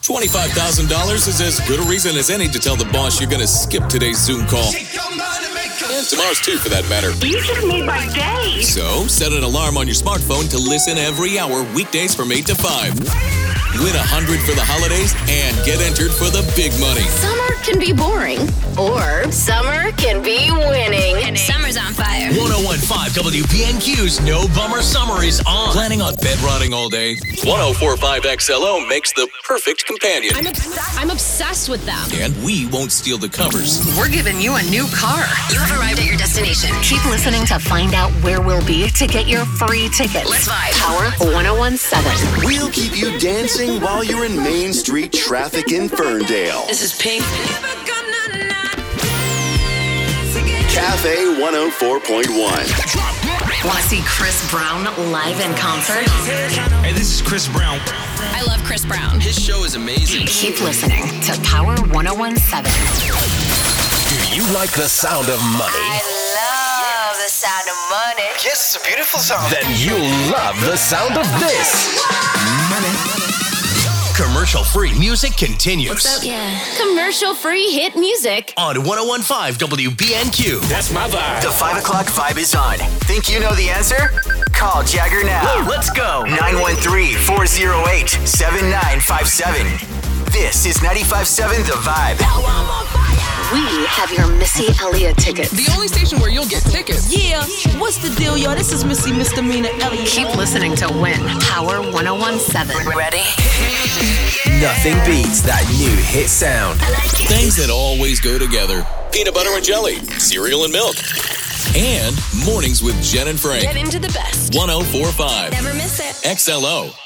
$25,000 is as good a reason as any to tell the boss you're going to skip today's Zoom call. And tomorrow's too, for that matter. You just made my day. So, set an alarm on your smartphone to listen every hour, weekdays from 8 to 5. Win $100 for the holidays and get entered for the big money. Summer can be boring, or summer can be winning. Summer's on fire. 101.5 WPNQ's No Bummer Summer is on. Planning on bed rotting all day? 104.5 XLO makes the perfect companion. I'm obsessed with them. And we won't steal the covers. We're giving you a new car. You have arrived at your destination. Keep listening to find out where we'll be to get your free tickets. Let's vibe. Power 101.7. We'll keep you dancing while you're in Main Street traffic in Ferndale. This is Pink. Cafe 104.1. Want to see Chris Brown live in concert? Hey, this is Chris Brown. I love Chris Brown. His show is amazing. Keep listening to Power 101.7. Do you like the sound of money? I love the sound of money. Yes, it's a beautiful song. Then you'll love the sound of this. Commercial-free music continues. Yeah. Commercial-free hit music. On 101.5 WPNQ. That's my vibe. The 5 o'clock vibe is on. Think you know the answer? Call Jagger now. Let's go. 913-408-7957. This is 95.7 The Vibe. We have your Missy Elliott tickets. The only station where you'll get tickets. Yeah, what's the deal, y'all? This is Missy Misdemeanor Elliott. Keep listening to win Power 101.7. Ready? Nothing beats that new hit sound. Things that always go together. Peanut butter and jelly, cereal and milk. And mornings with Jen and Frank. Get into the best. 104.5 Never miss it. XLO.